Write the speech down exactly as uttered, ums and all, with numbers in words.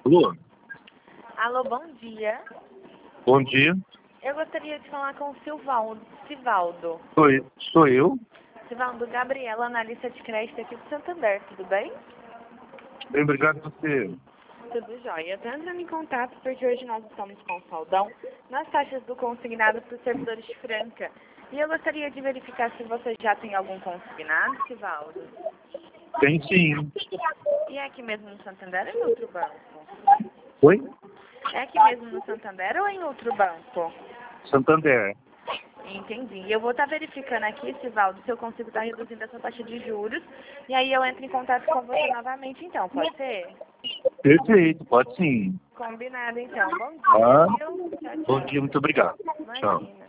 Alô? Alô, bom dia. Bom dia. Eu gostaria de falar com o Silvaldo. Sivaldo. Sou, eu- sou eu. Sivaldo, Gabriela, analista de crédito aqui do Santander, tudo bem? Bem, obrigado a você. Tudo jóia. Eu estou entrando em contato porque hoje nós estamos com saldão nas taxas do consignado para os servidores de Franca. E eu gostaria de verificar se você já tem algum consignado, Sivaldo. Tem sim. E é aqui mesmo no Santander ou em outro banco? Oi? É aqui mesmo no Santander ou em outro banco? Santander. Entendi. E eu vou estar verificando aqui, Sivaldo, se eu consigo estar reduzindo essa taxa de juros. E aí eu entro em contato com você novamente, então. Pode ser? Perfeito, pode sim. Combinado, então. Bom Tá? dia, viu? Tchau, Bom tchau. dia, muito obrigado. Tchau. Imagina.